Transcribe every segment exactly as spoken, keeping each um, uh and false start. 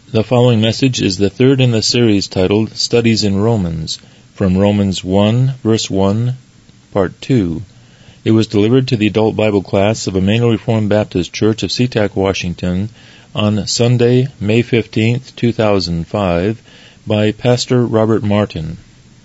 The following message is the third in the series titled Studies in Romans, from Romans one, verse one, part two. It was delivered to the adult Bible class of Emmanuel Reformed Baptist Church of SeaTac, Washington, on Sunday, May fifteenth, two thousand five, by Pastor Robert Martin.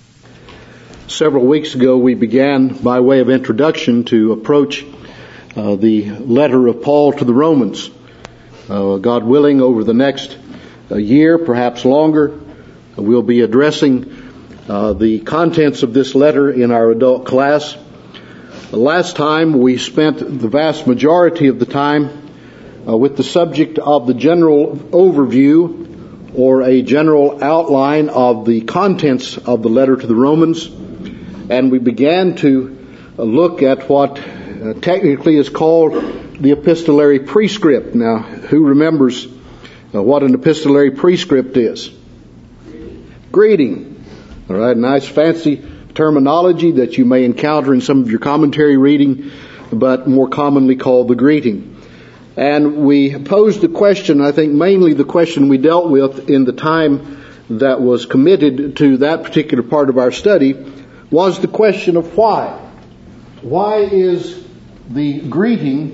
Several weeks ago we began, by way of introduction, to approach uh, the letter of Paul to the Romans. Uh, God willing, over the next a year, perhaps longer, we'll be addressing uh, the contents of this letter in our adult class. The last time we spent the vast majority of the time uh, with the subject of the general overview or a general outline of the contents of the letter to the Romans, and we began to uh, look at what uh, technically is called the epistolary prescript. Now, who remembers Uh, what an epistolary prescript is? Greeting. All right, nice fancy terminology that you may encounter in some of your commentary reading, but more commonly called the greeting. And we posed the question, I think mainly the question we dealt with in the time that was committed to that particular part of our study, was the question of why. Why is the greeting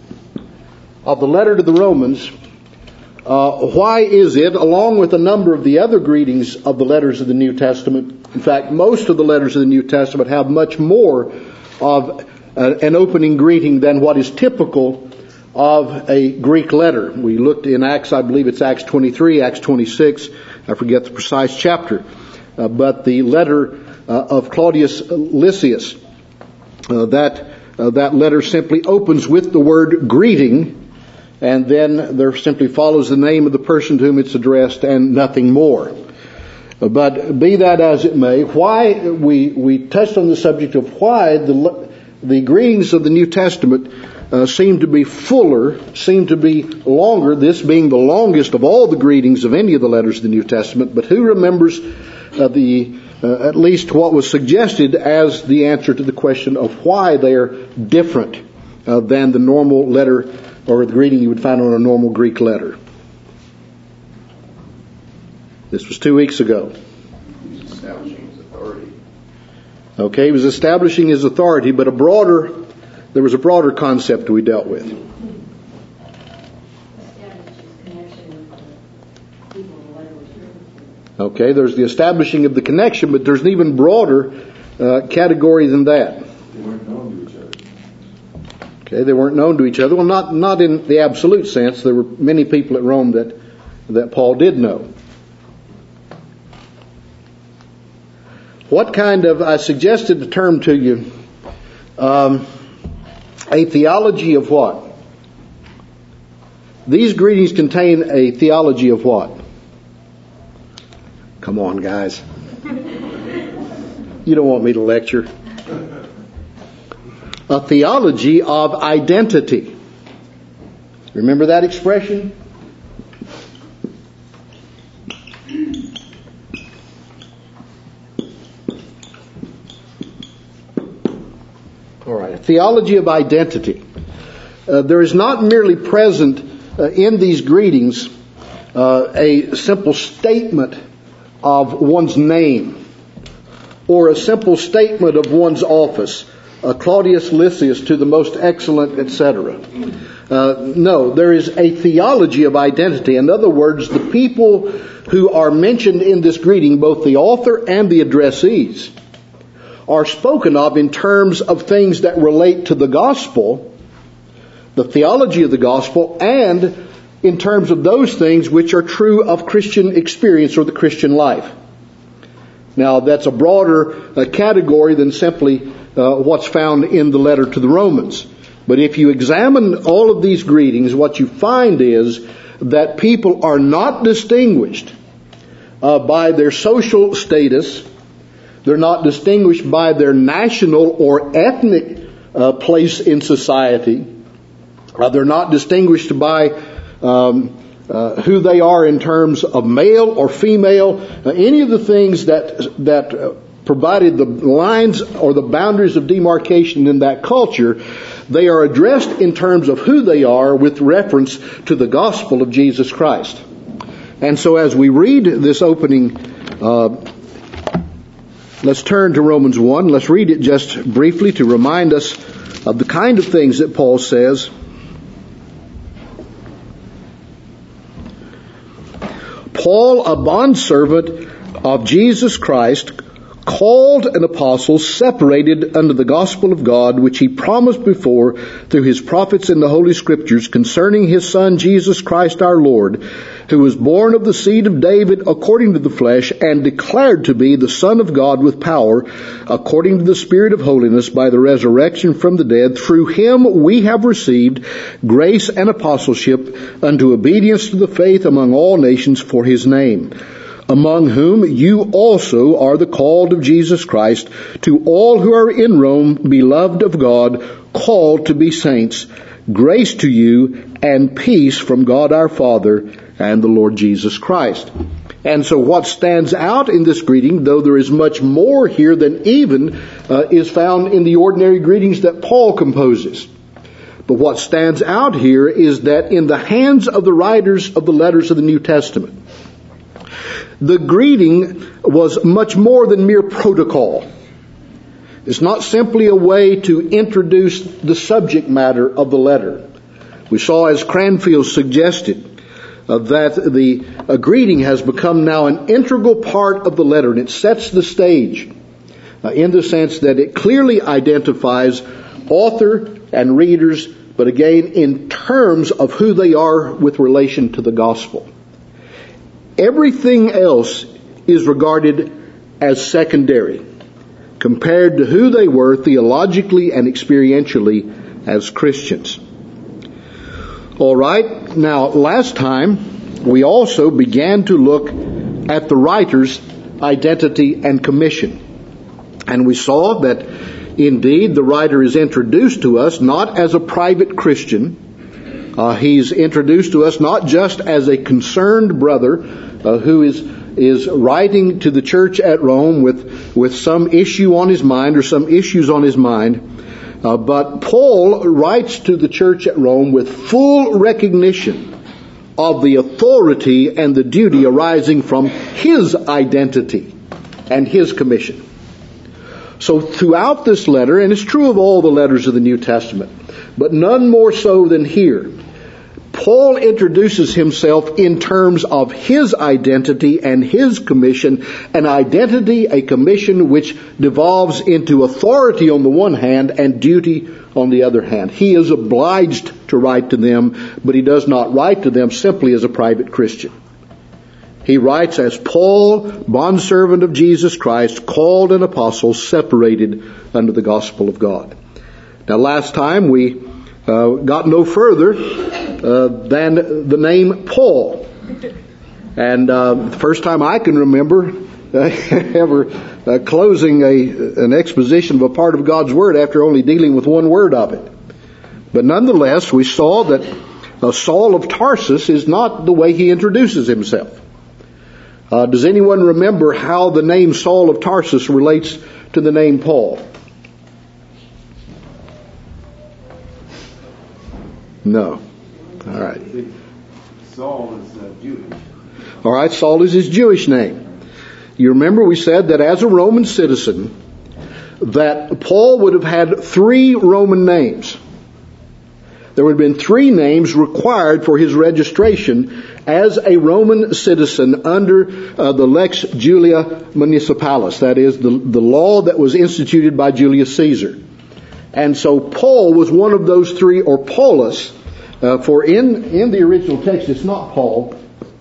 of the letter to the Romans Uh, why is it, along with a number of the other greetings of the letters of the New Testament, in fact, most of the letters of the New Testament have much more of uh, an opening greeting than what is typical of a Greek letter. We looked in Acts, I believe it's Acts twenty-three, Acts twenty-six, I forget the precise chapter, uh, but the letter uh, of Claudius Lysias, uh, that, uh, that letter simply opens with the word greeting, and then there simply follows the name of the person to whom it's addressed and nothing more. But be that as it may, why we, we touched on the subject of why the, the greetings of the New Testament uh, seem to be fuller, seem to be longer, this being the longest of all the greetings of any of the letters of the New Testament. But who remembers uh, the uh, at least what was suggested as the answer to the question of why they are different uh, than the normal letter or the greeting you would find on a normal Greek letter? This was two weeks ago. Establishing his authority. Okay, he was establishing his authority, but a broader, there was a broader concept we dealt with. Okay, there's the establishing of the connection, but there's an even broader uh, category than that. They weren't known to each other. Okay, they weren't known to each other. Well, not not in the absolute sense. There were many people at Rome that that Paul did know. What kind of, I suggested the term to you, um, a theology of what? These greetings contain a theology of what? Come on, guys. You don't want me to lecture. A theology of identity. Remember that expression? All right, a theology of identity. Uh, there is not merely present uh, in these greetings uh, a simple statement of one's name or a simple statement of one's office. Uh, Claudius Lysias to the most excellent, et cetera. Uh, no, there is a theology of identity. In other words, the people who are mentioned in this greeting, both the author and the addressees, are spoken of in terms of things that relate to the gospel, the theology of the gospel, and in terms of those things which are true of Christian experience or the Christian life. Now, that's a broader uh, category than simply Uh, what's found in the letter to the Romans. But if you examine all of these greetings, what you find is that people are not distinguished uh, by their social status. They're not distinguished by their national or ethnic uh, place in society. Uh, they're not distinguished by um, uh, who they are in terms of male or female. Uh, any of the things that that uh, provided the lines or the boundaries of demarcation in that culture, they are addressed in terms of who they are with reference to the gospel of Jesus Christ. And so as we read this opening, uh, let's turn to Romans one. Let's read it just briefly to remind us of the kind of things that Paul says. Paul, a bondservant of Jesus Christ, called an apostle, separated unto the gospel of God, which he promised before through his prophets in the Holy Scriptures concerning his Son Jesus Christ our Lord, who was born of the seed of David according to the flesh, and declared to be the Son of God with power, according to the Spirit of holiness, by the resurrection from the dead. Through him we have received grace and apostleship unto obedience to the faith among all nations for his name, among whom you also are the called of Jesus Christ, to all who are in Rome, beloved of God, called to be saints, grace to you and peace from God our Father and the Lord Jesus Christ. And so what stands out in this greeting, though there is much more here than even uh, is found in the ordinary greetings that Paul composes. But what stands out here is that in the hands of the writers of the letters of the New Testament, the greeting was much more than mere protocol. It's not simply a way to introduce the subject matter of the letter. We saw, as Cranfield suggested, uh, that the uh, greeting has become now an integral part of the letter, and it sets the stage uh, in the sense that it clearly identifies author and readers, but again in terms of who they are with relation to the gospel. Everything else is regarded as secondary compared to who they were theologically and experientially as Christians. All right. Now, last time we also began to look at the writer's identity and commission. And we saw that indeed the writer is introduced to us not as a private Christian. Uh, he's introduced to us not just as a concerned brother Uh, who is is writing to the church at Rome with with some issue on his mind or some issues on his mind, uh, but Paul writes to the church at Rome with full recognition of the authority and the duty arising from his identity and his commission. So throughout this letter, and it's true of all the letters of the New Testament, but none more so than here, Paul introduces himself in terms of his identity and his commission, an identity, a commission which devolves into authority on the one hand and duty on the other hand. He is obliged to write to them, but he does not write to them simply as a private Christian. He writes as Paul, bondservant of Jesus Christ, called an apostle, separated unto the gospel of God. Now last time we uh, got no further Uh, than the name Paul. And uh, the first time I can remember uh, ever uh, closing a an exposition of a part of God's Word after only dealing with one word of it. But nonetheless, we saw that uh, Saul of Tarsus is not the way he introduces himself. Uh, does anyone remember how the name Saul of Tarsus relates to the name Paul? No. All right. Saul is uh, Jewish. All right, Saul is his Jewish name. You remember we said that as a Roman citizen, that Paul would have had three Roman names. There would have been three names required for his registration as a Roman citizen under uh, the Lex Julia Municipalis, that is, the, the law that was instituted by Julius Caesar. And so Paul was one of those three, or Paulus. Uh, for in, in the original text, it's not Paul.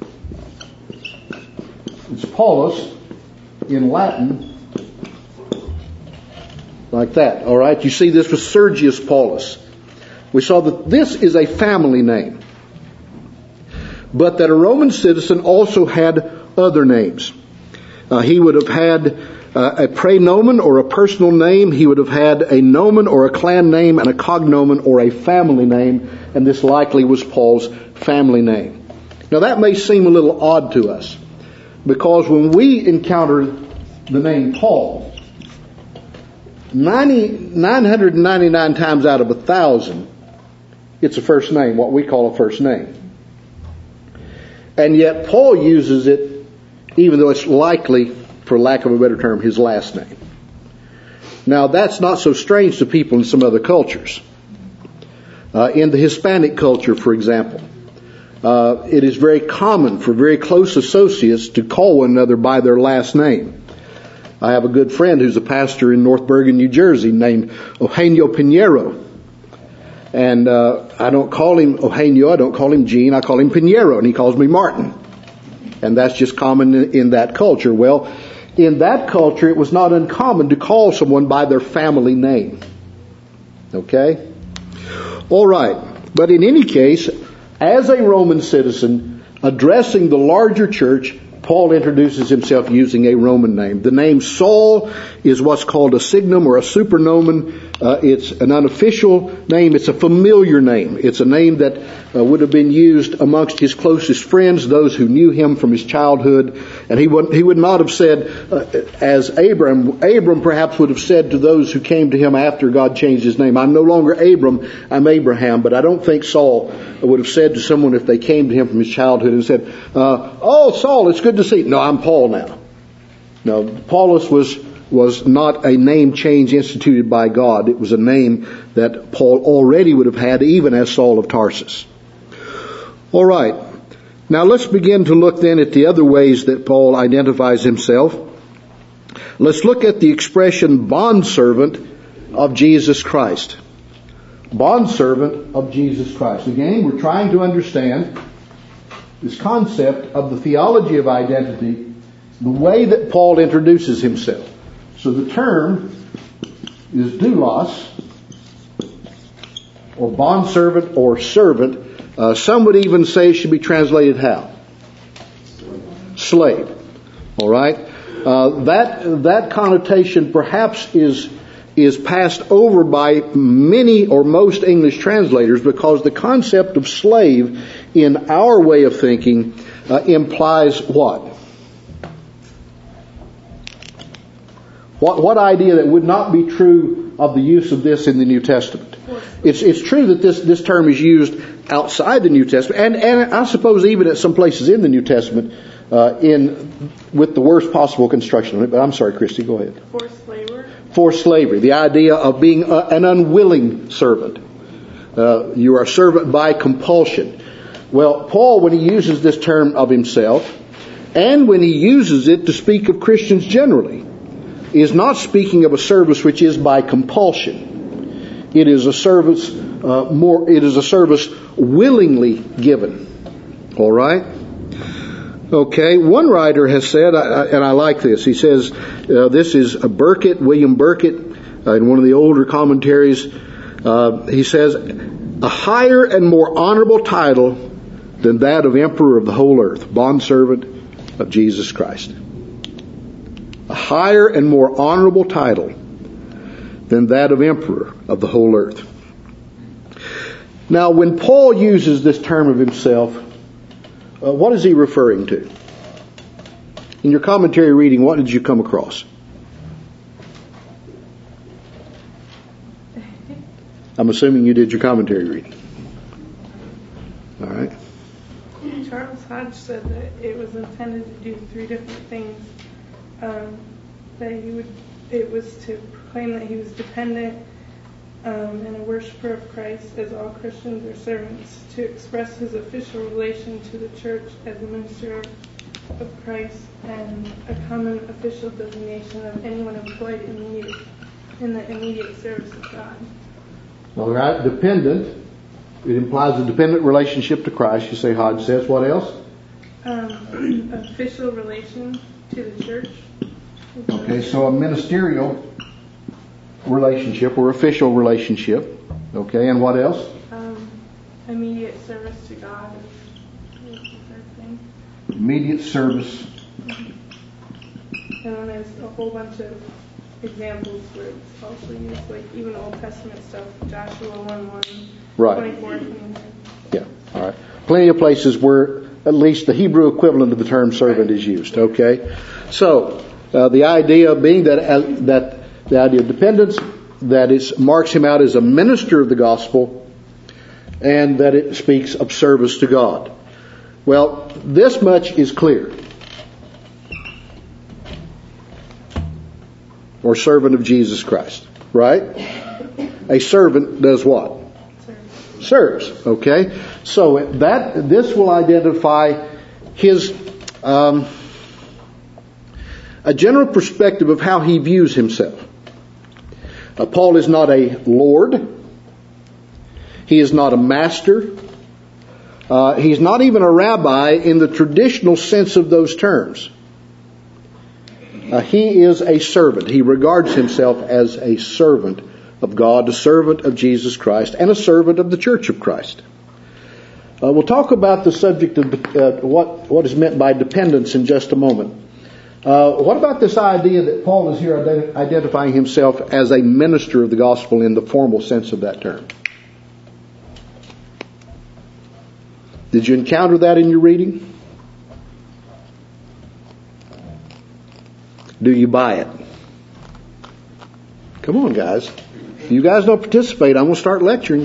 It's Paulus in Latin, like that. All right, you see this was Sergius Paulus. We saw that this is a family name, but that a Roman citizen also had other names. Uh, he would have had uh, a praenomen or a personal name. He would have had a nomen or a clan name and a cognomen or a family name. And this likely was Paul's family name. Now that may seem a little odd to us, because when we encounter the name Paul, nine hundred ninety-nine times out of a thousand, it's a first name, what we call a first name. And yet Paul uses it, even though it's likely, for lack of a better term, his last name. Now, that's not so strange to people in some other cultures. Uh, in the Hispanic culture, for example, uh, it is very common for very close associates to call one another by their last name. I have a good friend who's a pastor in North Bergen, New Jersey, named Eugenio Pinheiro. And uh, I don't call him Eugenio, I don't call him Gene, I call him Pinheiro, and he calls me Martin. And that's just common in, in that culture. Well, in that culture, it was not uncommon to call someone by their family name. Okay? All right. But in any case, as a Roman citizen addressing the larger church, Paul introduces himself using a Roman name. The name Saul is what's called a signum or a supernomen. Uh, it's an unofficial name. It's a familiar name. It's a name that uh, would have been used amongst his closest friends, those who knew him from his childhood. And he would, he would not have said, uh, as Abram, Abram perhaps would have said to those who came to him after God changed his name, I'm no longer Abram, I'm Abraham. But I don't think Saul would have said to someone if they came to him from his childhood and said, uh, oh, Saul, it's good to see you. No, I'm Paul now. No, Paulus was was not a name change instituted by God. It was a name that Paul already would have had, even as Saul of Tarsus. All right. Now let's begin to look then at the other ways that Paul identifies himself. Let's look at the expression bondservant of Jesus Christ. Bondservant of Jesus Christ. Again, we're trying to understand this concept of the theology of identity, the way that Paul introduces himself. So the term is doulos, or bondservant or servant. Uh, some would even say it should be translated how? Slave. All right? Uh, that that connotation perhaps is is passed over by many or most English translators because the concept of slave in our way of thinking uh, implies what? What, what idea that would not be true of the use of this in the New Testament? It's, it's true that this, this term is used outside the New Testament, and, and I suppose even at some places in the New Testament, uh, in with the worst possible construction of it. But I'm sorry, Christy, go ahead. Forced slavery. Forced slavery, the idea of being a, an unwilling servant. Uh, you are a servant by compulsion. Well, Paul, when he uses this term of himself, and when he uses it to speak of Christians generally, is not speaking of a service which is by compulsion. It is a service uh, more. It is a service willingly given. All right. Okay. One writer has said, and I like this. He says, uh, "This is a Burkitt, William Burkitt, uh, in one of the older commentaries." Uh, he says, "A higher and more honorable title than that of Emperor of the whole earth, bondservant of Jesus Christ." A higher and more honorable title than that of Emperor of the whole earth. Now, when Paul uses this term of himself, uh, what is he referring to? In your commentary reading, what did you come across? I'm assuming you did your commentary reading. All right. Charles Hodge said that it was intended to do three different things. Um, that he would, it was to proclaim that he was dependent um, and a worshiper of Christ, as all Christians are servants, to express his official relation to the church as a minister of Christ, and a common official designation of anyone employed immediate, in the immediate service of God. All right, dependent. It implies a dependent relationship to Christ. You say Hodge says. What else? Um, official relation to the church. Okay, so a ministerial relationship or official relationship. Okay, and what else? Um, immediate service to God is the third thing. Immediate service. Mm-hmm. And then there's a whole bunch of examples where it's also used, like even Old Testament stuff, Joshua one one, right. twenty-four, twenty-nine. Yeah, all right. Plenty of places where at least the Hebrew equivalent of the term servant is used. Okay, so uh, the idea being that uh, that the idea of dependence, that it marks him out as a minister of the gospel, and that it speaks of service to God. Well, this much is clear. Or servant of Jesus Christ, right? A servant does what? Serves. Serves. Okay. So that this will identify his um, a general perspective of how he views himself. Uh, Paul is not a lord. He is not a master. Uh, he's not even a rabbi in the traditional sense of those terms. Uh, he is a servant. He regards himself as a servant of God, a servant of Jesus Christ, and a servant of the Church of Christ. Uh, we'll talk about the subject of uh, what, what is meant by dependence in just a moment. Uh, what about this idea that Paul is here ident- identifying himself as a minister of the gospel in the formal sense of that term? Did you encounter that in your reading? Do you buy it? Come on, guys. If you guys don't participate, I'm going to start lecturing.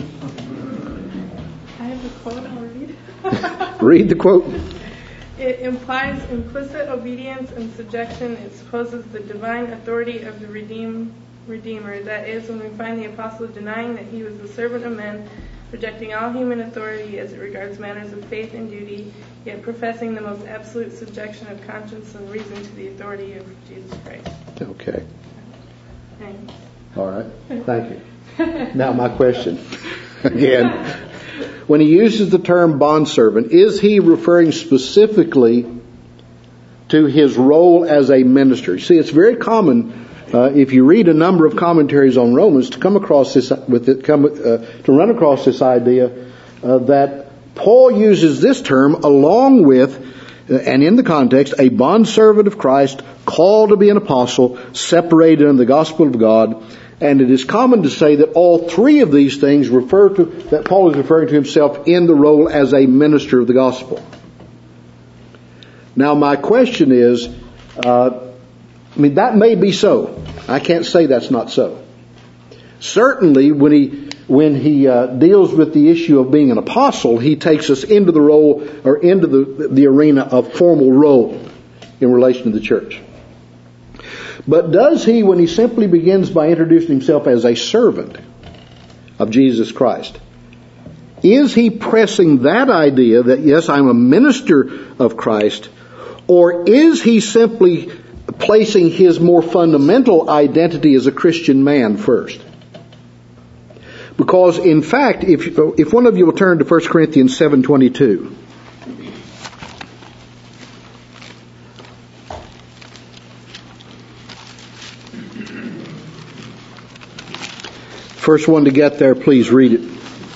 I have a quote I'll read. Read the quote. It implies implicit obedience and subjection. It supposes the divine authority of the redeem, Redeemer. That is, when we find the apostle denying that he was the servant of men, rejecting all human authority as it regards matters of faith and duty, yet professing the most absolute subjection of conscience and reason to the authority of Jesus Christ. Okay. Thanks. All right. Thank you. Now my question. Again, when he uses the term bondservant, is he referring specifically to his role as a minister? See, it's very common uh, if you read a number of commentaries on Romans to come across this with it, come uh, to run across this idea uh, that Paul uses this term along with, uh, and in the context, a bondservant of Christ, called to be an apostle, separated in the gospel of God. And it is common to say that all three of these things refer to, that Paul is referring to himself in the role as a minister of the gospel. Now my question is, uh, I mean, that may be so. I can't say that's not so. Certainly when he, when he uh, deals with the issue of being an apostle, he takes us into the role, or into the, the arena of formal role in relation to the church. But does he, when he simply begins by introducing himself as a servant of Jesus Christ, is he pressing that idea that, yes, I'm a minister of Christ, or is he simply placing his more fundamental identity as a Christian man first? Because, in fact, if, if one of you will turn to First Corinthians seven twenty-two. First one to get there, please read it.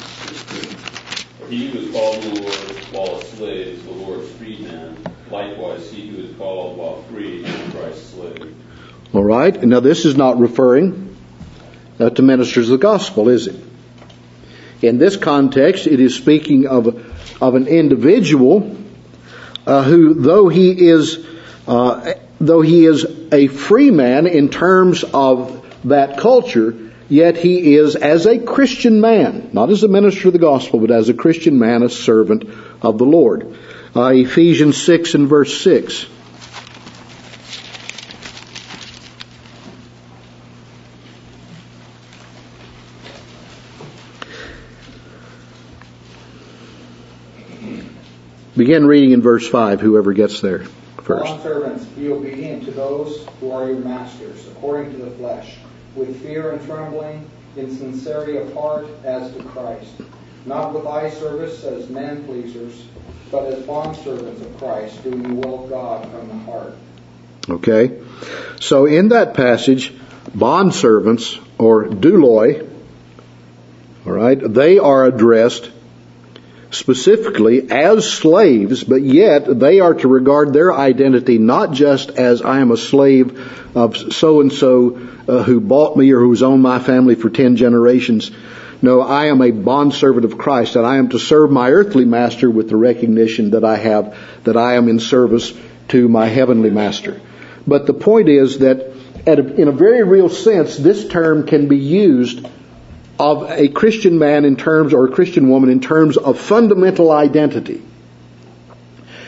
He who is called the Lord while a slave is the Lord's freedman. Likewise, he who is called while free is Christ's slave. All right. Now, this is not referring uh, to ministers of the gospel, is it? In this context, it is speaking of of an individual uh, who, though he is uh, though he is a free man in terms of that culture, yet he is, as a Christian man, not as a minister of the gospel, but as a Christian man, a servant of the Lord. Uh, Ephesians six and verse six. Begin reading in verse five, whoever gets there first. Bondservants, be obedient to those who are your masters, according to the flesh, with fear and trembling, in sincerity of heart as to Christ, not with eye service as men pleasers, but as bondservants of Christ, doing the will of God from the heart. Okay, so in that passage, bondservants, or douloi, all right, they are addressed specifically as slaves, but yet they are to regard their identity not just as I am a slave of so-and-so uh, who bought me or who's owned my family for ten generations. No, I am a bondservant of Christ, and I am to serve my earthly master with the recognition that I have, that I am in service to my heavenly master. But the point is that at a, in a very real sense, this term can be used of a Christian man in terms, or a Christian woman in terms of fundamental identity.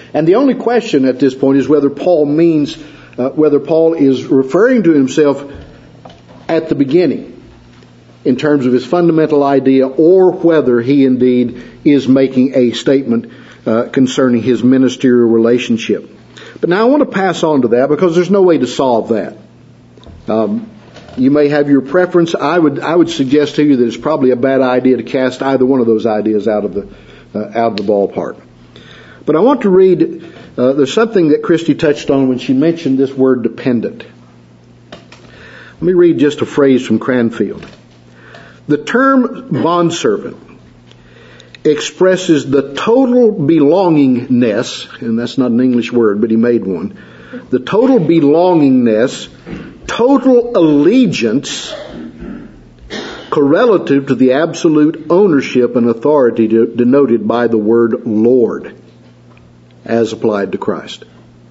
And the only question at this point is whether Paul means, uh, whether Paul is referring to himself at the beginning in terms of his fundamental idea, or whether he indeed is making a statement uh, concerning his ministerial relationship. But now I want to pass on to that because there's no way to solve that. Um, you may have your preference. I would I would suggest to you that it's probably a bad idea to cast either one of those ideas out of the uh, out of the ballpark. But I want to read. Uh, there's something that Christy touched on when she mentioned this word dependent. Let me read just a phrase from Cranfield. The term bondservant expresses the total belongingness, and that's not an English word, but he made one, the total belongingness, total allegiance, correlative to the absolute ownership and authority denoted by the word Lord, as applied to Christ.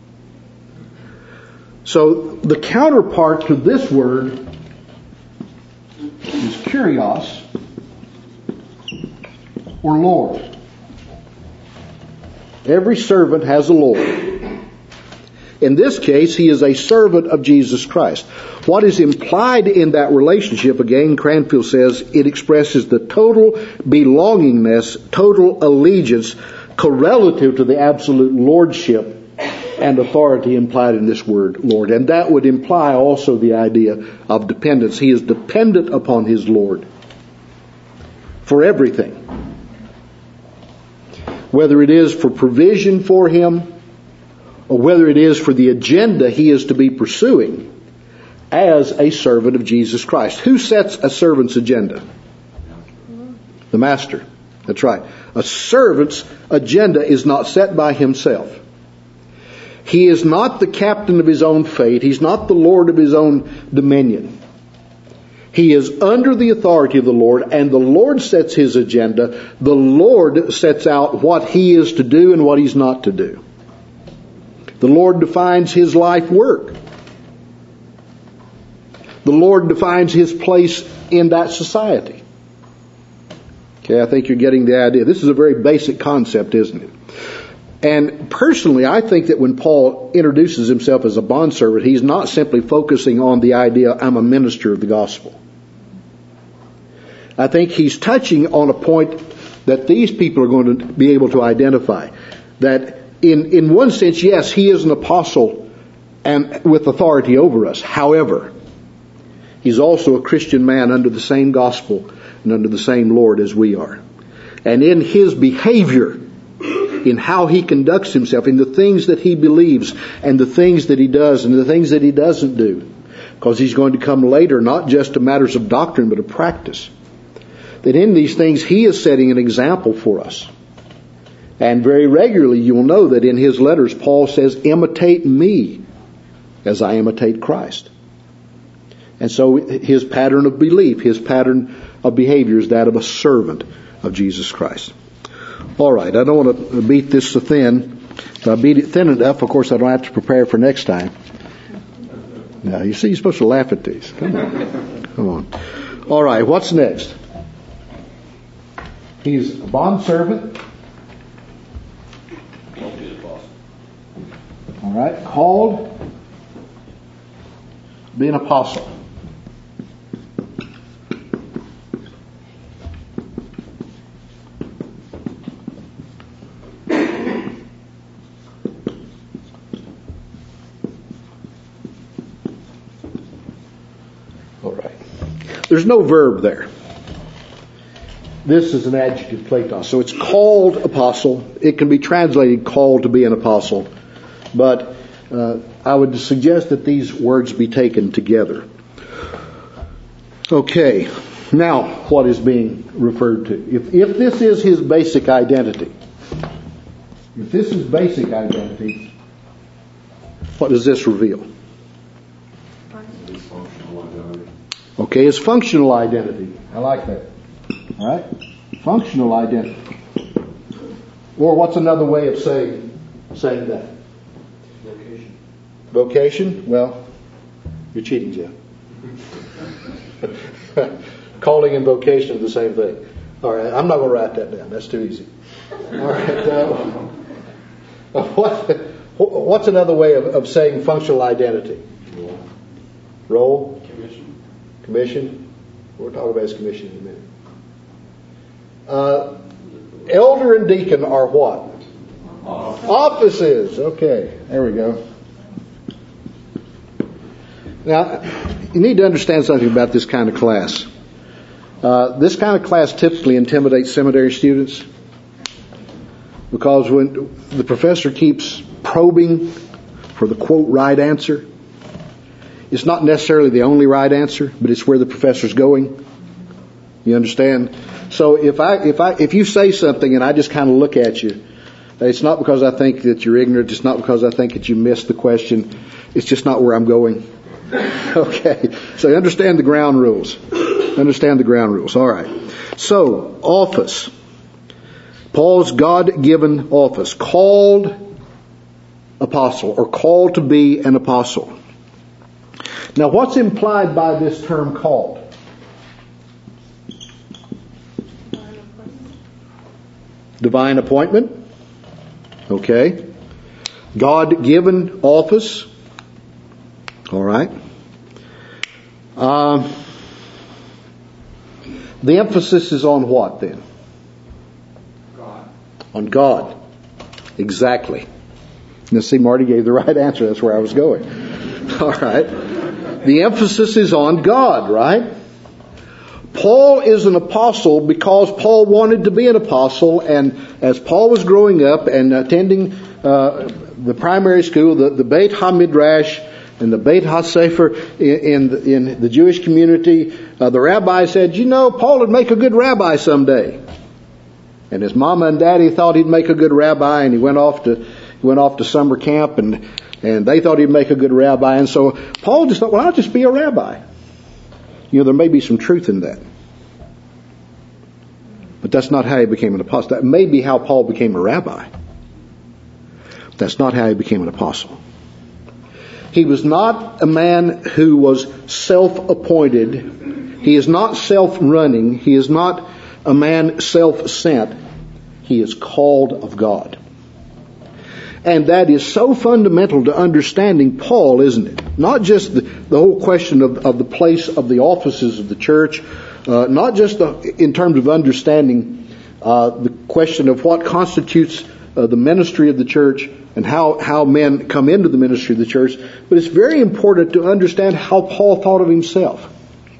So the counterpart to this word is kurios, or Lord. Every servant has a Lord. In this case, he is a servant of Jesus Christ. What is implied in that relationship, again, Cranfield says, it expresses the total belongingness, total allegiance, correlative to the absolute lordship and authority implied in this word, Lord. And that would imply also the idea of dependence. He is dependent upon his Lord for everything. Whether it is for provision for him, or whether it is for the agenda he is to be pursuing as a servant of Jesus Christ. Who sets a servant's agenda? The master. That's right. A servant's agenda is not set by himself. He is not the captain of his own fate. He's not the lord of his own dominion. He is under the authority of the Lord, and the Lord sets his agenda. The Lord sets out what he is to do and what he's not to do. The Lord defines his life work. The Lord defines his place in that society. Okay, I think you're getting the idea. This is a very basic concept, isn't it? And personally, I think that when Paul introduces himself as a bondservant, he's not simply focusing on the idea, I'm a minister of the gospel. I think he's touching on a point that these people are going to be able to identify. That in, in one sense, yes, he is an apostle and with authority over us. However, he's also a Christian man under the same gospel and under the same Lord as we are. And in his behavior, in how he conducts himself, in the things that he believes and the things that he does and the things that he doesn't do, because he's going to come later, not just to matters of doctrine, but of practice. That in these things he is setting an example for us. And very regularly you will know that in his letters Paul says, imitate me as I imitate Christ. And so his pattern of belief, his pattern of behavior is that of a servant of Jesus Christ. All right, I don't want to beat this so thin. If I beat it thin enough, of course I don't have to prepare for next time. Now, you see, you're supposed to laugh at these. Come on. Come on. All right, what's next? He's a bondservant. All right, called to be an apostle. All right. There's no verb there. This is an adjective, platos. So it's called apostle. It can be translated called to be an apostle. But uh, I would suggest that these words be taken together. Okay. Now, what is being referred to? If, if this is his basic identity, if this is basic identity, what does this reveal? Okay, his functional identity. I like that. All right? Functional identity. Or what's another way of saying saying that? Vocation. Vocation? Well, you're cheating, Jeff. Calling and vocation are the same thing. All right, I'm not going to write that down. That's too easy. All right. Uh, What, what's another way of, of saying functional identity? Role. Role? Commission. Commission? We'll talk about his commission in a minute. Uh, elder and deacon are what? Office. Offices. Okay, there we go. Now, you need to understand something about this kind of class. Uh, this kind of class typically intimidates seminary students because when the professor keeps probing for the quote right answer, it's not necessarily the only right answer, but it's where the professor's going. You understand? So if I if I if you say something and I just kind of look at you, it's not because I think that you're ignorant. It's not because I think that you missed the question. It's just not where I'm going. Okay. So understand the ground rules. Understand the ground rules. All right. So office. Paul's God-given office, called apostle or called to be an apostle. Now, what's implied by this term called? Divine appointment. Okay. God-given office. All right. Um, the emphasis is on what then? God. On God. Exactly. Now see, Marty gave the right answer. That's where I was going. All right. The emphasis is on God, right? Paul is an apostle because Paul wanted to be an apostle, and as Paul was growing up and attending uh, the primary school, the, the Beit HaMidrash and the Beit HaSefer in, in, the, in the Jewish community, uh, the rabbi said, you know, Paul would make a good rabbi someday. And his mama and daddy thought he'd make a good rabbi, and he went off to he went off to summer camp, and and they thought he'd make a good rabbi. And so Paul just thought, well, I'll just be a rabbi. You know, there may be some truth in that. But that's not how he became an apostle. That may be how Paul became a rabbi. But that's not how he became an apostle. He was not a man who was self-appointed. He is not self-running. He is not a man self-sent. He is called of God. And that is so fundamental to understanding Paul, isn't it? Not just the, the whole question of, of the place of the offices of the church, uh, not just the, in terms of understanding uh, the question of what constitutes uh, the ministry of the church and how, how men come into the ministry of the church, but it's very important to understand how Paul thought of himself.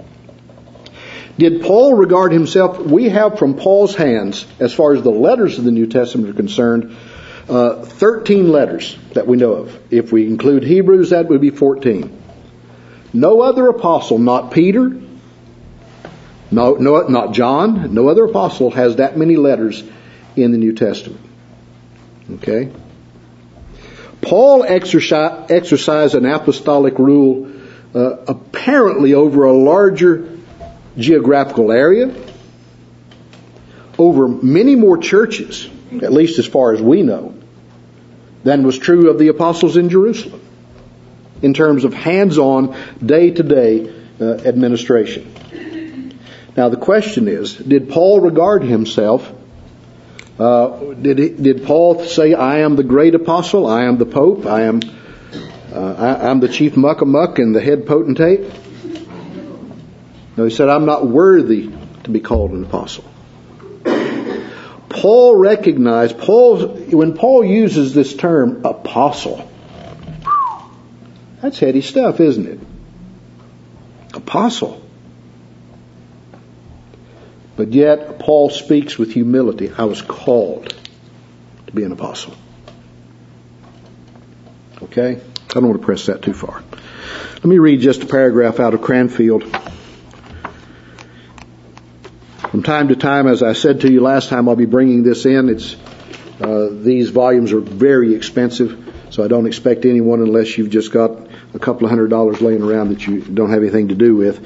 Did Paul regard himself? We have from Paul's hands, as far as the letters of the New Testament are concerned, uh, thirteen letters that we know of. If we include Hebrews, that would be fourteen. No other apostle, not Peter, no, no, not John, no other apostle has that many letters in the New Testament. Okay? Paul exercised, exercised an apostolic rule uh, apparently over a larger geographical area, over many more churches, at least as far as we know, than was true of the apostles in Jerusalem, in terms of hands-on, day-to-day uh, administration. Now the question is, did Paul regard himself, uh, did he, did Paul say, I am the great apostle, I am the pope, I am uh, I, I'm the chief muck-a-muck and the head potentate? No, he said, I'm not worthy to be called an apostle. Paul recognized, Paul, when Paul uses this term, apostle, that's heady stuff, isn't it? Apostle. But yet, Paul speaks with humility. I was called to be an apostle. Okay? I don't want to press that too far. Let me read just a paragraph out of Cranfield. From time to time, as I said to you last time, I'll be bringing this in. It's uh, these volumes are very expensive, so I don't expect anyone, unless you've just got a couple of hundred dollars laying around that you don't have anything to do with.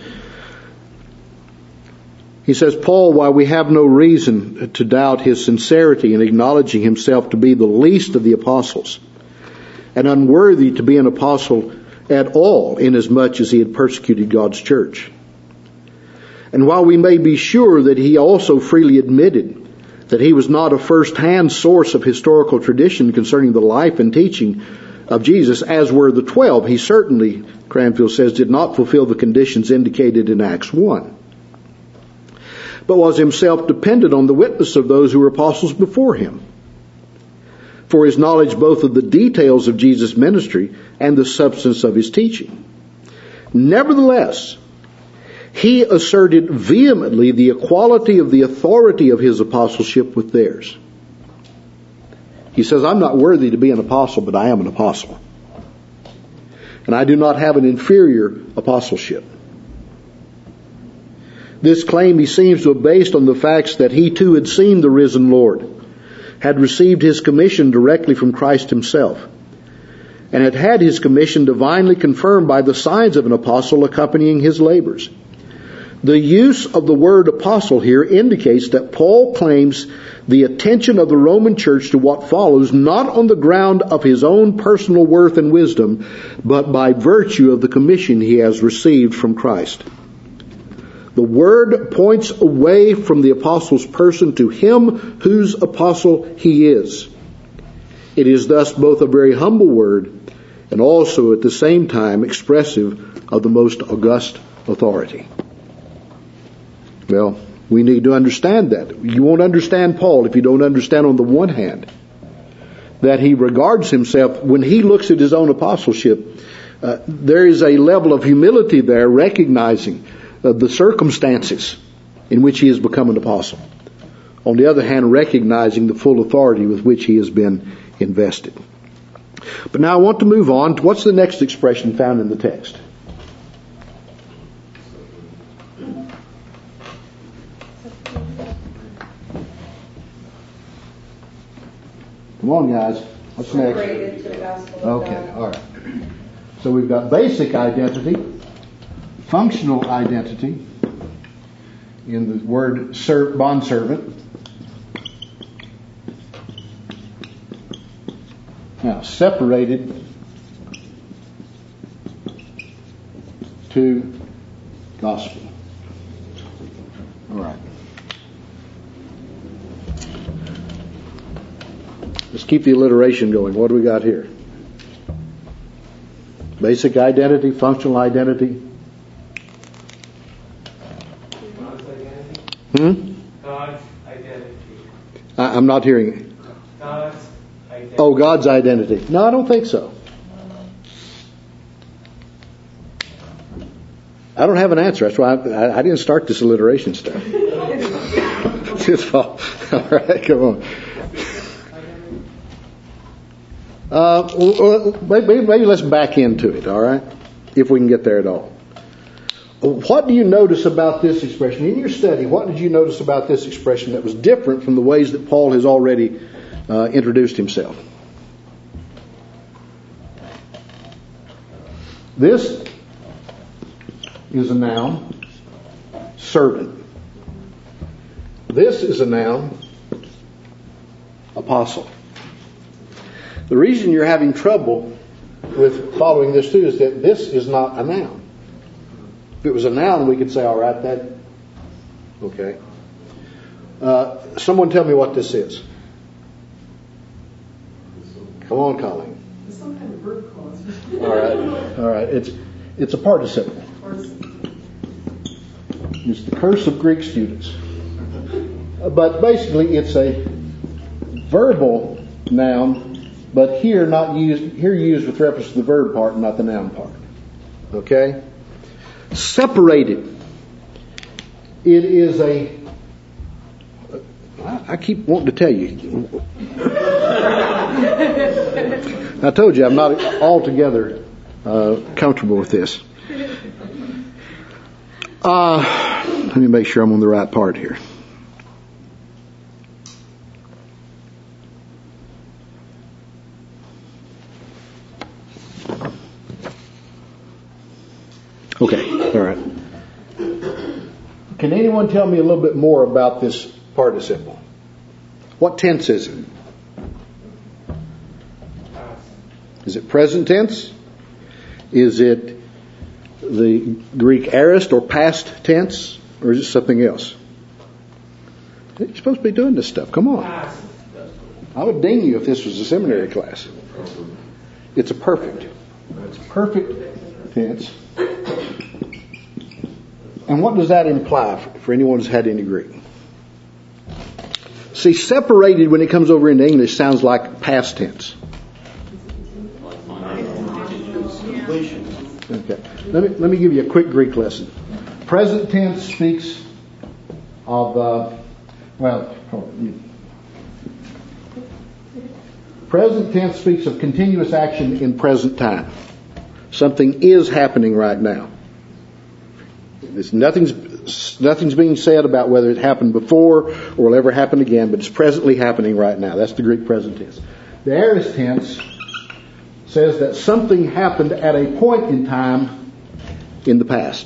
He says, Paul, while we have no reason to doubt his sincerity in acknowledging himself to be the least of the apostles and unworthy to be an apostle at all, inasmuch as he had persecuted God's church. And while we may be sure that he also freely admitted that he was not a first-hand source of historical tradition concerning the life and teaching of Jesus, as were the twelve. He certainly, Cranfield says, did not fulfill the conditions indicated in Acts one, but was himself dependent on the witness of those who were apostles before him, for his knowledge both of the details of Jesus' ministry and the substance of his teaching. Nevertheless, he asserted vehemently the equality of the authority of his apostleship with theirs. He says, I'm not worthy to be an apostle, but I am an apostle. And I do not have an inferior apostleship. This claim he seems to have based on the facts that he too had seen the risen Lord, had received his commission directly from Christ himself, and had had his commission divinely confirmed by the signs of an apostle accompanying his labors. The use of the word apostle here indicates that Paul claims the attention of the Roman church to what follows not on the ground of his own personal worth and wisdom, but by virtue of the commission he has received from Christ. The word points away from the apostle's person to him whose apostle he is. It is thus both a very humble word and also at the same time expressive of the most august authority. Well, we need to understand that. You won't understand Paul if you don't understand, on the one hand, that he regards himself, when he looks at his own apostleship, uh, there is a level of humility there, recognizing uh, the circumstances in which he has become an apostle. On the other hand, recognizing the full authority with which he has been invested. But now I want to move on to what's the next expression found in the text. Come on, guys. What's next? Separated to the gospel of Okay, God. all right. So we've got basic identity, functional identity, in the word ser- bondservant. Now, separated to gospel. All right. Let's keep the alliteration going. What do we got here? Basic identity, functional identity. God's identity. Hmm? God's identity. I, I'm not hearing it. God's identity. Oh, God's identity. No, I don't think so. I don't have an answer. That's why I, I, I didn't start this alliteration stuff. All right, come on. Uh, well, maybe, maybe let's back into it, all right? If we can get there at all. What do you notice about this expression? In your study, what did you notice about this expression that was different from the ways that Paul has already uh, introduced himself? This is a noun, servant. This is a noun, apostle. The reason you're having trouble with following this too is that this is not a noun. If it was a noun, we could say, all right, that, okay. Uh, someone tell me what this is. Come on, Colleen. Some kind of verb clause. All right, all right. It's it's a participle. It's the curse of Greek students. But basically, it's a verbal noun. But here, not used. Here, used with reference to the verb part, not the noun part. Okay. Separated. It is a. I keep wanting to tell you. I told you I'm not altogether uh, comfortable with this. Uh, let me make sure I'm on the right part here. Okay, all right. Can anyone tell me a little bit more about this participle? What tense is it? Is it present tense? Is it the Greek aorist or past tense? Or is it something else? You're supposed to be doing this stuff. Come on. I would ding you if this was a seminary class. It's a perfect. It's a perfect tense. And what does that imply for, for anyone who's had any Greek? See, separated when it comes over into English sounds like past tense. Okay. Let me let me give you a quick Greek lesson. Present tense speaks of uh, well, present tense speaks of continuous action in present time. Something is happening right now. There's nothing's nothing's being said about whether it happened before or will ever happen again, but it's presently happening right now. That's the Greek present tense. The aorist tense says that something happened at a point in time in the past.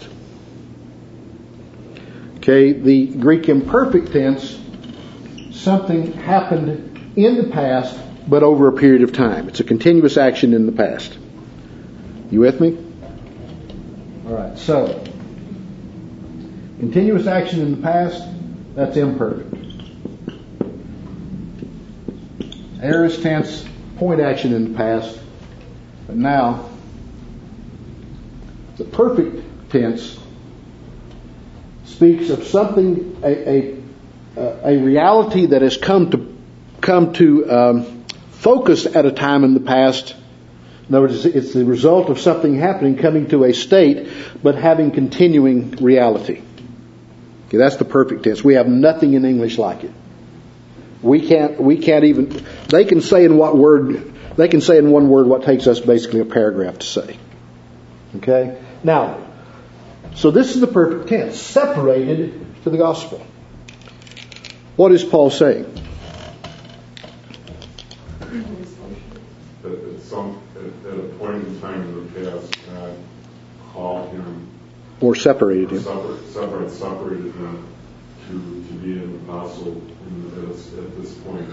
Okay, the Greek imperfect tense, something happened in the past, but over a period of time. It's a continuous action in the past. You with me? All right, so continuous action in the past, that's imperfect. Aorist tense, point action in the past. But now, the perfect tense speaks of something, a, a, a reality that has come to come to um, focus at a time in the past. In other words, it's the result of something happening, coming to a state, but having continuing reality. Okay, that's the perfect tense. We have nothing in English like it. We can't. We can't even. They can say in what word. They can say in one word what takes us basically a paragraph to say. Okay? Now, so this is the perfect tense, separated to the gospel. What is Paul saying? That at, some, at, at a point in time in the past, God called him, or separated him. Separate, separate, separated him to, to be an apostle in this, at this point.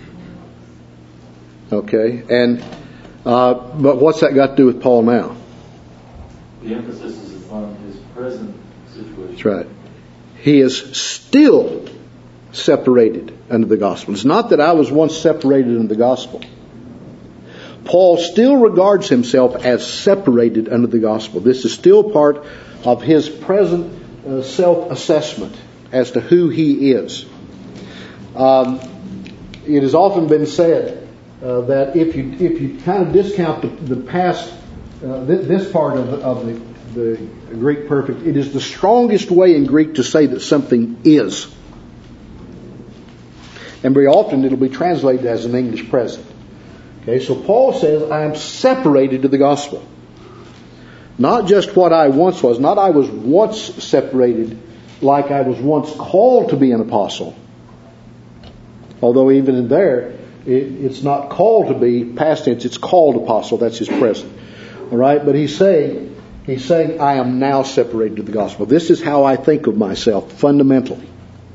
Okay, and uh, but what's that got to do with Paul now? The emphasis is on his present situation. That's right. He is still separated under the gospel. It's not that I was once separated under the gospel. Paul still regards himself as separated under the gospel. This is still part of his present uh, self-assessment as to who he is. Um, it has often been said Uh, that if you if you kind of discount the, the past, uh, th- this part of, the, of the, the Greek perfect, it is the strongest way in Greek to say that something is. And very often it'll be translated as an English present. Okay, so Paul says, I am separated to the gospel. Not just what I once was, not I was once separated like I was once called to be an apostle. Although even in there, it, it's not called to be past tense, it's called apostle, that's his present. All right, but he's saying, he's saying, I am now separated to the gospel. This is how I think of myself fundamentally,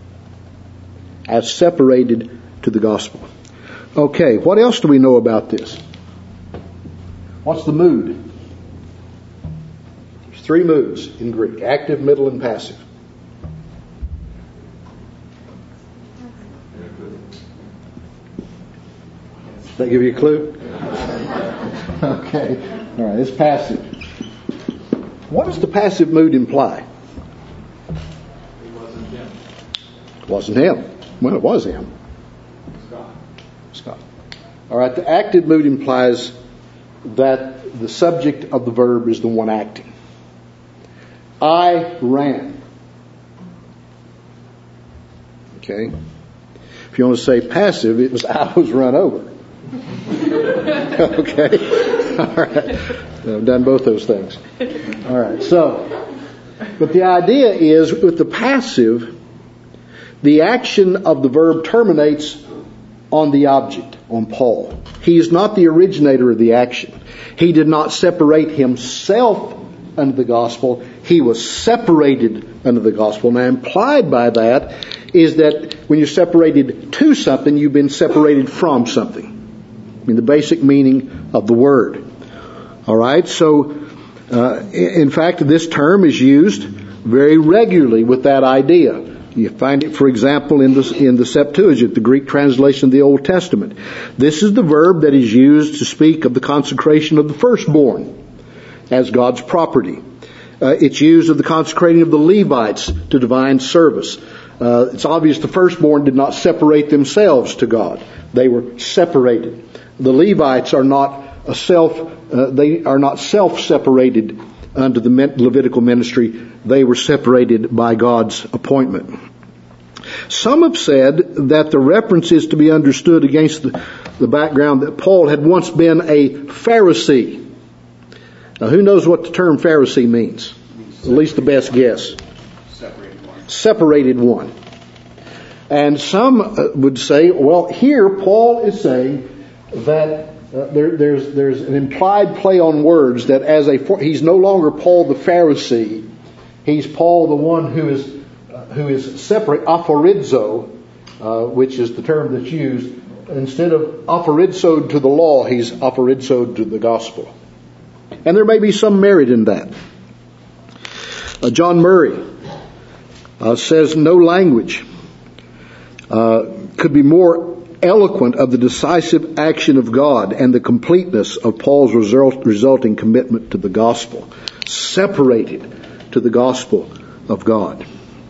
as separated to the gospel. Okay, what else do we know about this? What's the mood? There's three moods in Greek: active, middle, and passive. Does that give you a clue? Okay, all right, it's passive. What does the passive mood imply? It wasn't him. It wasn't him. Well, it was him. Scott. Scott. All right, the active mood implies that the subject of the verb is the one acting. I ran. Okay. If you want to say passive, it was I was run over. Okay. All right. I've done both those things. All right. So, but the idea is with the passive, the action of the verb terminates on the object, on Paul. He is not the originator of the action. He did not separate himself under the gospel. He was separated under the gospel. Now, implied by that is that when you're separated to something, you've been separated from something. I mean, the basic meaning of the word. All right? So, uh, in fact, this term is used very regularly with that idea. You find it, for example, in the, in the Septuagint, the Greek translation of the Old Testament. This is the verb that is used to speak of the consecration of the firstborn as God's property. Uh, it's used of the consecrating of the Levites to divine service. Uh, it's obvious the firstborn did not separate themselves to God. They were separated. The Levites are not a self, uh, they are not self-separated under the Levitical ministry. They were separated by God's appointment. Some have said that the reference is to be understood against the, the background that Paul had once been a Pharisee. Now, who knows what the term Pharisee means? At least the best guess. Separated one. Separated one. And some would say, well, here Paul is saying that uh, there, there's there's an implied play on words that as a he's no longer Paul the Pharisee, he's Paul the one who is uh, who is separate, aphorizo, uh, which is the term that's used. Instead of aphorizoed to the law, he's aphorizoed to the gospel. And there may be some merit in that. Uh, John Murray uh, says no language uh, could be more eloquent of the decisive action of God and the completeness of Paul's result, resulting commitment to the gospel, separated to the gospel of God.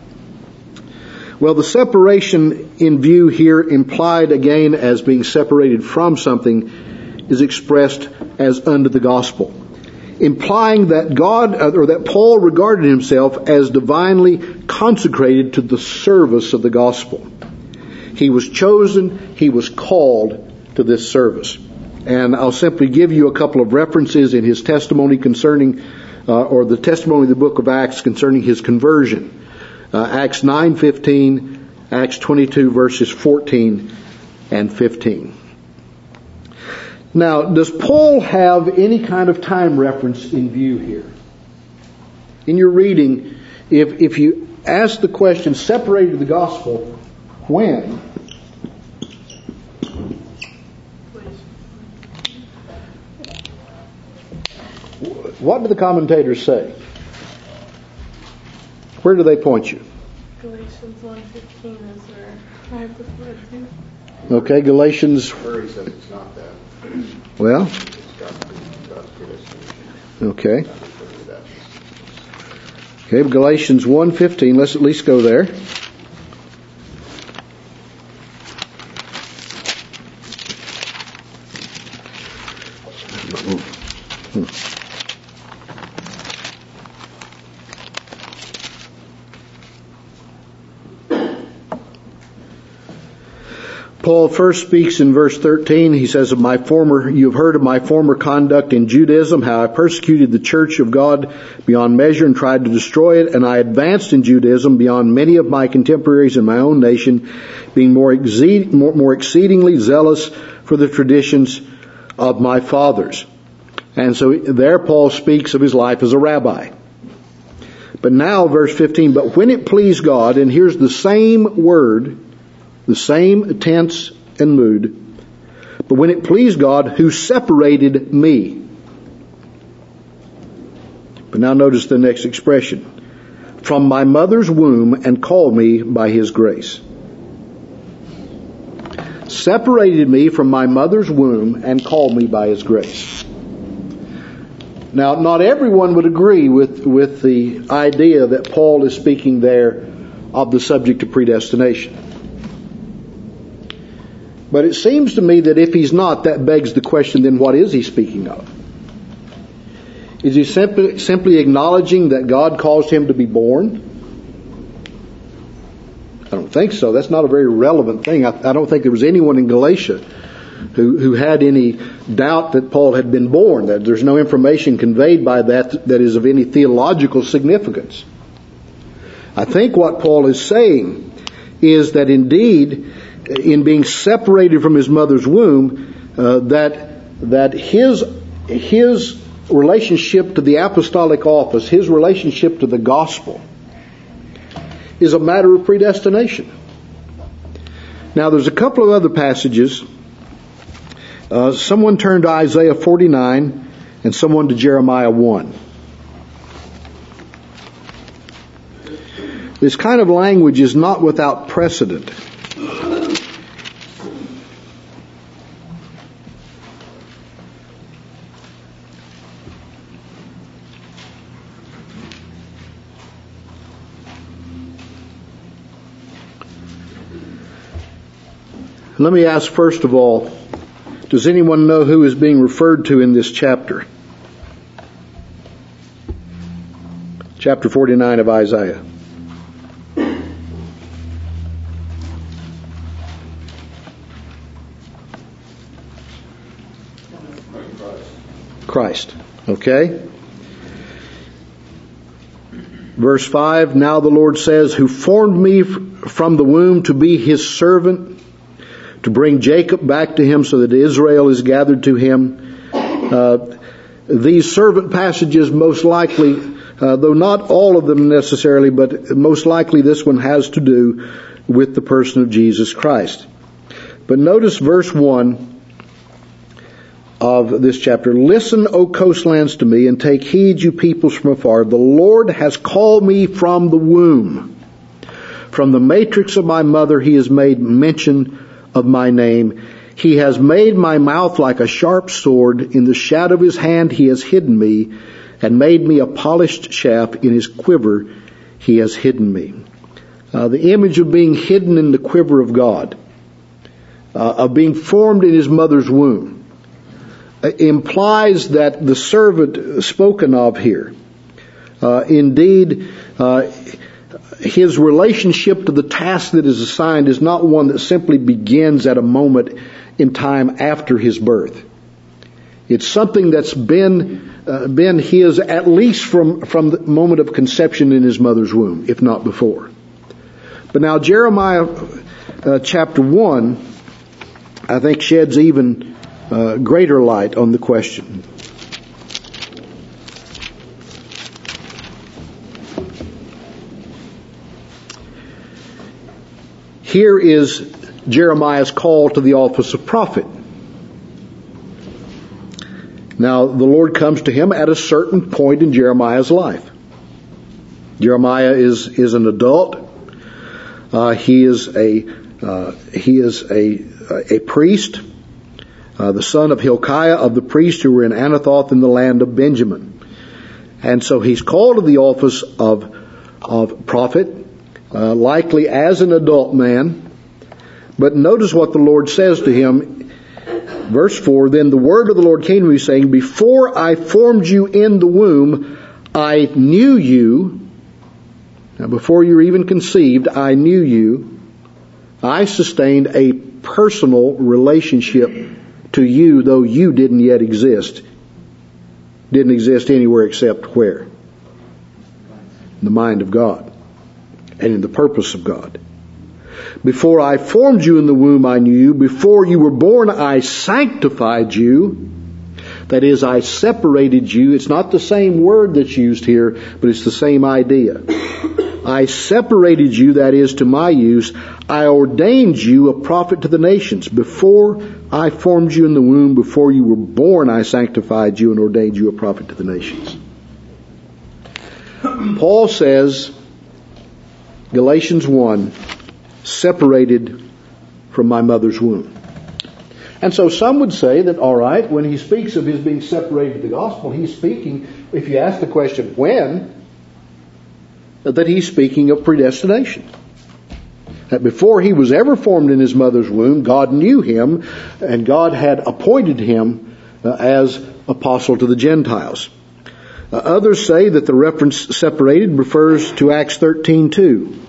Well, the separation in view here, implied again as being separated from something, is expressed as under the gospel, implying that God, or that Paul regarded himself as divinely consecrated to the service of the gospel. He was chosen, he was called to this service. And I'll simply give you a couple of references in his testimony concerning, uh, or the testimony of the book of Acts concerning his conversion. Uh, Acts nine fifteen, Acts twenty-two verses fourteen and fifteen. Now, does Paul have any kind of time reference in view here? In your reading, if if you ask the question, separated to the gospel, when? What do the commentators say? Where do they point you? Galatians one fifteen is where I have referred to. Okay, Galatians. Murray says it's not that. Well. It's got to be God's predestination. Okay. Okay, Galatians one fifteen. Let's at least go there. Hmm. Paul first speaks in verse thirteen. He says, "Of my former, you have heard of my former conduct in Judaism, how I persecuted the church of God beyond measure and tried to destroy it, and I advanced in Judaism beyond many of my contemporaries in my own nation, being more, exceed, more, more exceedingly zealous for the traditions of my fathers." And so there Paul speaks of his life as a rabbi. But now, verse fifteen, "But when it pleased God," and here's the same word, the same tense and mood, "but when it pleased God who separated me." But now notice the next expression. "From my mother's womb and called me by his grace." Separated me from my mother's womb and called me by his grace. Now, not everyone would agree with, with the idea that Paul is speaking there of the subject of predestination. But it seems to me that if he's not, that begs the question, then what is he speaking of? Is he simply, simply acknowledging that God caused him to be born? I don't think so. That's not a very relevant thing. I, I don't think there was anyone in Galatia who, who had any doubt that Paul had been born. That there's no information conveyed by that that is of any theological significance. I think what Paul is saying is that indeed, in being separated from his mother's womb, uh, that that his his relationship to the apostolic office, his relationship to the gospel, is a matter of predestination. Now, there's a couple of other passages. Uh, someone turned to Isaiah forty-nine, and someone to Jeremiah one. This kind of language is not without precedent. Let me ask first of all, does anyone know who is being referred to in this chapter? Chapter forty-nine of Isaiah. Christ. Okay? Verse five, now the Lord says, who formed me from the womb to be his servant, to bring Jacob back to him so that Israel is gathered to him. Uh, these servant passages most likely, uh, though not all of them necessarily, but most likely this one has to do with the person of Jesus Christ. But notice verse one of this chapter. Listen, O coastlands, to me, and take heed, you peoples from afar. The Lord has called me from the womb. From the matrix of my mother he has made mention of my name. He has made my mouth like a sharp sword. In the shadow of his hand he has hidden me, and made me a polished shaft. In his quiver he has hidden me. Uh, the image of being hidden in the quiver of God, uh, of being formed in his mother's womb, uh, implies that the servant spoken of here, uh, indeed, uh, his relationship to the task that is assigned is not one that simply begins at a moment in time after his birth. It's something that's been uh, been his at least from, from the moment of conception in his mother's womb, if not before. But now Jeremiah uh, chapter one, I think, sheds even uh, greater light on the question. Here is Jeremiah's call to the office of prophet. Now, the Lord comes to him at a certain point in Jeremiah's life. Jeremiah is, is an adult. Uh, he is a uh, he is a a priest, uh, the son of Hilkiah of the priests who were in Anathoth in the land of Benjamin, and so he's called to the office of of prophet. Uh, likely as an adult man. But notice what the Lord says to him. Verse four, then the word of the Lord came to me saying, before I formed you in the womb, I knew you. Now before you were even conceived, I knew you. I sustained a personal relationship to you, though you didn't yet exist. Didn't exist anywhere except where? In the mind of God. And in the purpose of God. Before I formed you in the womb, I knew you. Before you were born, I sanctified you. That is, I separated you. It's not the same word that's used here, but it's the same idea. I separated you, that is, to my use. I ordained you a prophet to the nations. Before I formed you in the womb, before you were born, I sanctified you and ordained you a prophet to the nations. Paul says, Galatians one, separated from my mother's womb. And so some would say that, all right, when he speaks of his being separated to the gospel, he's speaking, if you ask the question, when, that he's speaking of predestination. That before he was ever formed in his mother's womb, God knew him, and God had appointed him uh, as apostle to the Gentiles. Uh, others say that the reference separated refers to Acts thirteen two.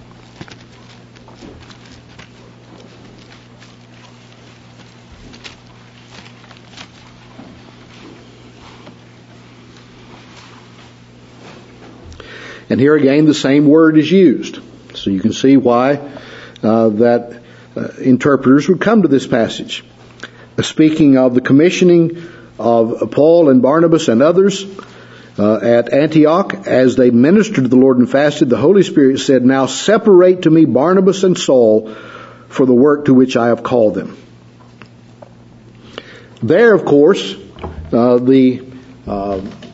And here again the same word is used. So you can see why uh, that uh, interpreters would come to this passage. Uh, speaking of the commissioning of Paul and Barnabas and others, Uh, at Antioch, as they ministered to the Lord and fasted, the Holy Spirit said, now separate to me Barnabas and Saul for the work to which I have called them. There, of course, uh, the uh,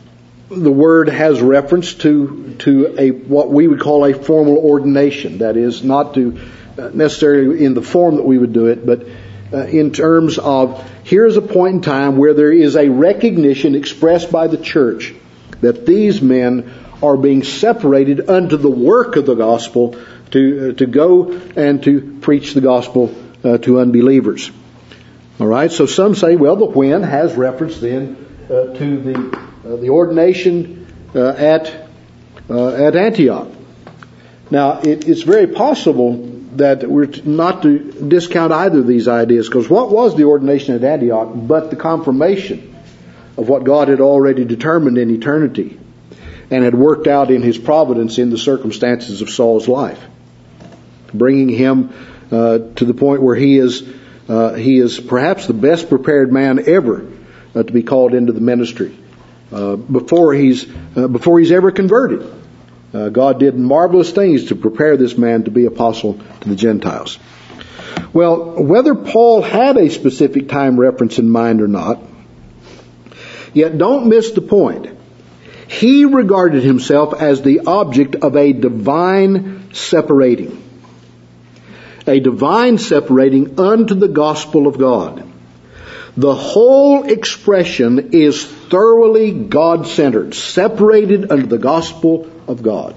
the word has reference to to a what we would call a formal ordination. That is, not to uh, necessarily in the form that we would do it, but uh, in terms of here's a point in time where there is a recognition expressed by the church that these men are being separated unto the work of the gospel to uh, to go and to preach the gospel uh, to unbelievers. All right. So some say, well, the when has reference then uh, to the uh, the ordination uh, at uh, at Antioch. Now, it, it's very possible that we're not to discount either of these ideas, because what was the ordination at Antioch but the confirmation of what God had already determined in eternity and had worked out in His providence in the circumstances of Saul's life, bringing him uh, to the point where he is uh, he is perhaps the best prepared man ever uh, to be called into the ministry uh, before he's uh, before he's ever converted. Uh, God did marvelous things to prepare this man to be apostle to the Gentiles. Well, whether Paul had a specific time reference in mind or not, yet don't miss the point. He regarded himself as the object of a divine separating. A divine separating unto the gospel of God. The whole expression is thoroughly God-centered, separated unto the gospel of God.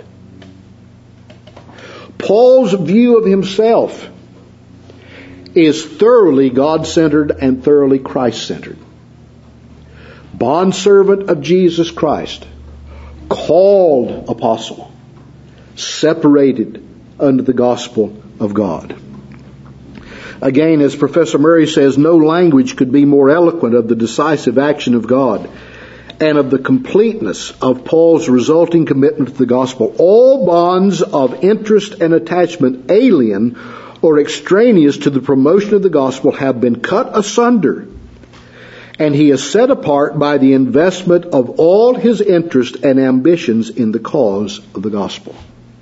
Paul's view of himself is thoroughly God-centered and thoroughly Christ-centered. Bondservant of Jesus Christ, called apostle, separated unto the gospel of God. Again, as Professor Murray says, no language could be more eloquent of the decisive action of God and of the completeness of Paul's resulting commitment to the gospel. All bonds of interest and attachment alien or extraneous to the promotion of the gospel have been cut asunder, and he is set apart by the investment of all his interest and ambitions in the cause of the gospel.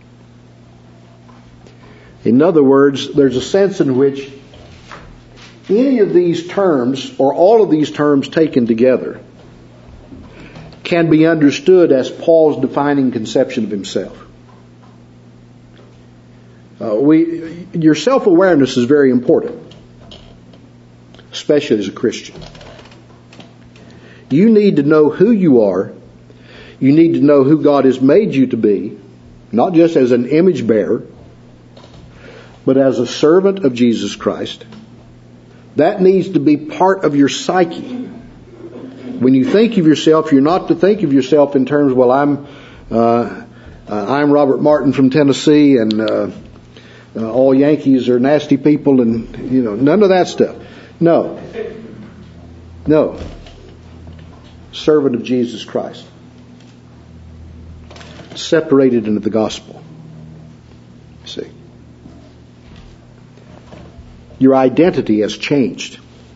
In other words, there's a sense in which any of these terms, or all of these terms taken together, can be understood as Paul's defining conception of himself. Uh, we, your self-awareness is very important, especially as a Christian. You need to know who you are. You need to know who God has made you to be, not just as an image bearer, but as a servant of Jesus Christ. That needs to be part of your psyche. When you think of yourself, you're not to think of yourself in terms, well, I'm uh, uh, I'm Robert Martin from Tennessee, and uh, uh, all Yankees are nasty people, and you know, none of that stuff. No, no. Servant of Jesus Christ, separated into the gospel. See, your identity has changed,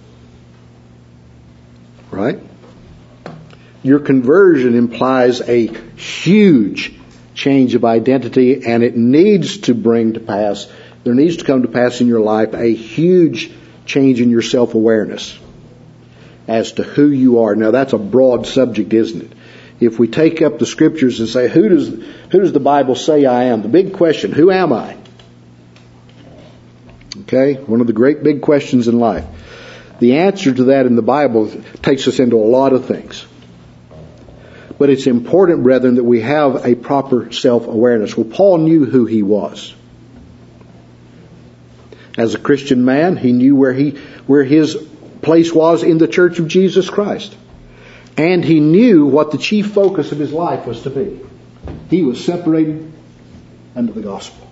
right? Your conversion implies a huge change of identity, and it needs to bring to pass, there needs to come to pass in your life a huge change in your self-awareness as to who you are. Now, that's a broad subject, isn't it? If we take up the scriptures and say, who does who does the Bible say I am? The big question, who am I? Okay, one of the great big questions in life. The answer to that in the Bible takes us into a lot of things. But it's important, brethren, that we have a proper self-awareness. Well, Paul knew who he was. As a Christian man, he knew where he where his place was in the church of Jesus Christ. And he knew what the chief focus of his life was to be. He was separated unto the gospel.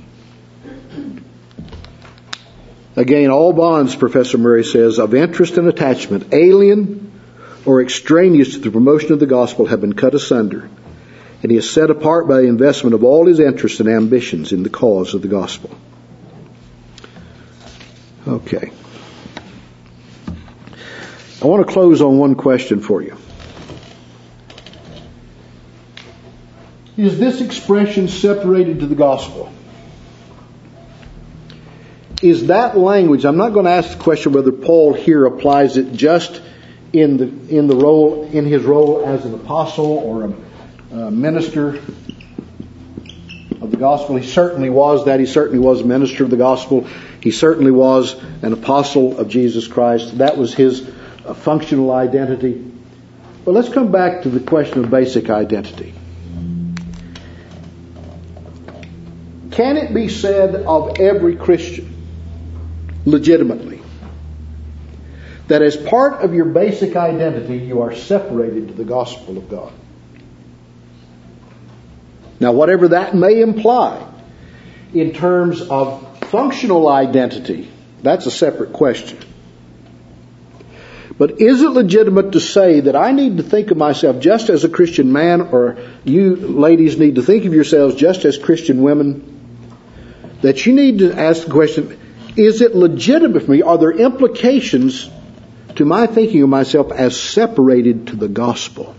Again, all bonds, Professor Murray says, of interest and attachment, alien or extraneous to the promotion of the gospel, have been cut asunder, and he is set apart by the investment of all his interests and ambitions in the cause of the gospel. Okay. I want to close on one question for you. Is this expression separated to the gospel? Is that language, I'm not going to ask the question whether Paul here applies it just in the in the role in his role as an apostle or a, a minister of the gospel. He certainly was that. He certainly was a minister of the gospel. He certainly was an apostle of Jesus Christ. That was his uh, functional identity. But let's come back to the question of basic identity. Can it be said of every Christian, legitimately, that as part of your basic identity you are separated to the gospel of God? Now, whatever that may imply in terms of functional identity, that's a separate question. But is it legitimate to say that I need to think of myself just as a Christian man, or you ladies need to think of yourselves just as Christian women? That you need to ask the question, is it legitimate for me? Are there implications to my thinking of myself as separated to the gospel?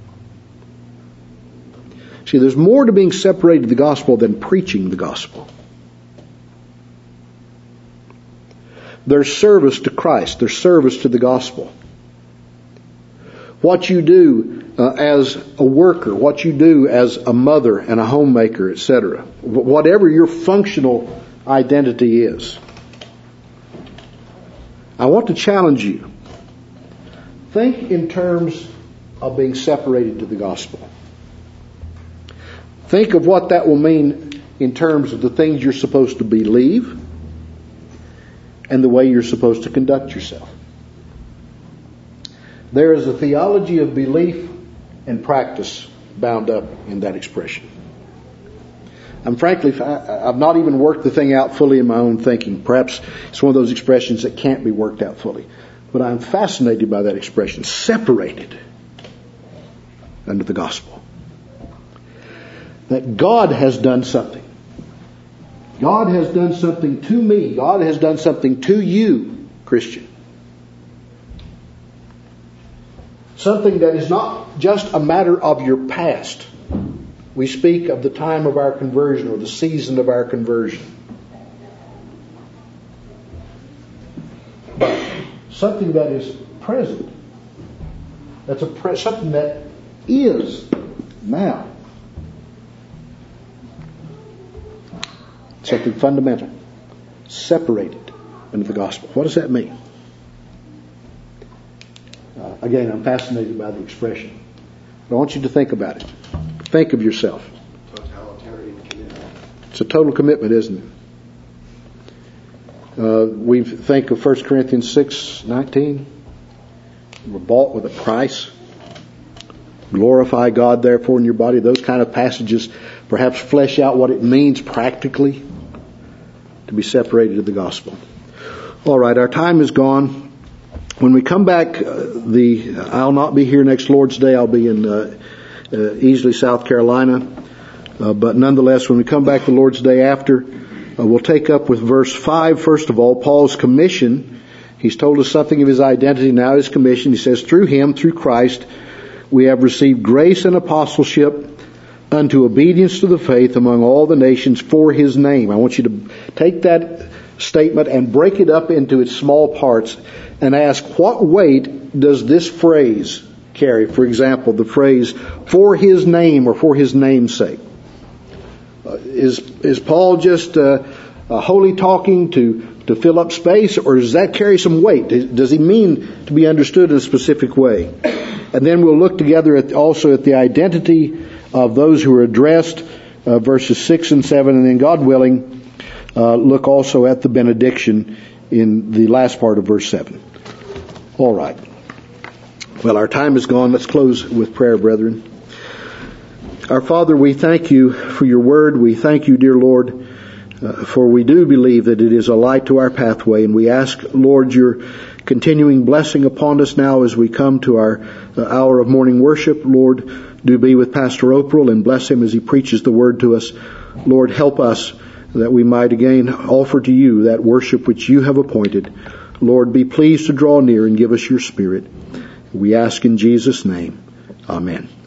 See, there's more to being separated to the gospel than preaching the gospel. There's service to Christ. There's service to the gospel. What you do uh, as a worker, what you do as a mother and a homemaker, et cetera. Whatever your functional identity is. I want to challenge you. Think in terms of being separated to the gospel. Think of what that will mean in terms of the things you're supposed to believe and the way you're supposed to conduct yourself. There is a theology of belief and practice bound up in that expression. I'm frankly, I've not even worked the thing out fully in my own thinking. Perhaps it's one of those expressions that can't be worked out fully. But I'm fascinated by that expression, separated under the gospel. That God has done something. God has done something to me. God has done something to you, Christian. Something that is not just a matter of your past. We speak of the time of our conversion or the season of our conversion. But something that is present. That's a pre- something that is now. Something fundamental. Separated under the gospel. What does that mean? Uh, again, I'm fascinated by the expression. But I want you to think about it. Think of yourself. Totalitarian commitment. It's a total commitment, isn't it? Uh, we think of First Corinthians six nineteen. We're bought with a price. Glorify God, therefore, in your body. Those kind of passages perhaps flesh out what it means practically to be separated to the gospel. All right, our time is gone. When we come back, uh, the I'll not be here next Lord's Day. I'll be in uh, uh, Easley, South Carolina. Uh, but nonetheless, when we come back the Lord's Day after, uh, we'll take up with verse five. First of all, Paul's commission. He's told us something of his identity, now his commission. He says, through him, through Christ, we have received grace and apostleship unto obedience to the faith among all the nations for his name. I want you to take that statement and break it up into its small parts and ask, what weight does this phrase carry? For example, the phrase, for his name or for his name's sake. Uh, is, is Paul just uh, uh, holy talking to, to fill up space, or does that carry some weight? Does he mean to be understood in a specific way? And then we'll look together at also at the identity of those who are addressed, uh, verses six and seven, and then, God willing, uh, look also at the benediction in the last part of verse seven. All right. Well, our time is gone. Let's close with prayer, brethren. Our Father, we thank you for your word. We thank you, dear Lord, uh, for we do believe that it is a light to our pathway, and we ask, Lord, your continuing blessing upon us now as we come to our uh, hour of morning worship. Lord, do be with Pastor Oprel and bless him as he preaches the word to us. Lord, help us that we might again offer to you that worship which you have appointed. Lord, be pleased to draw near and give us your Spirit. We ask in Jesus' name. Amen.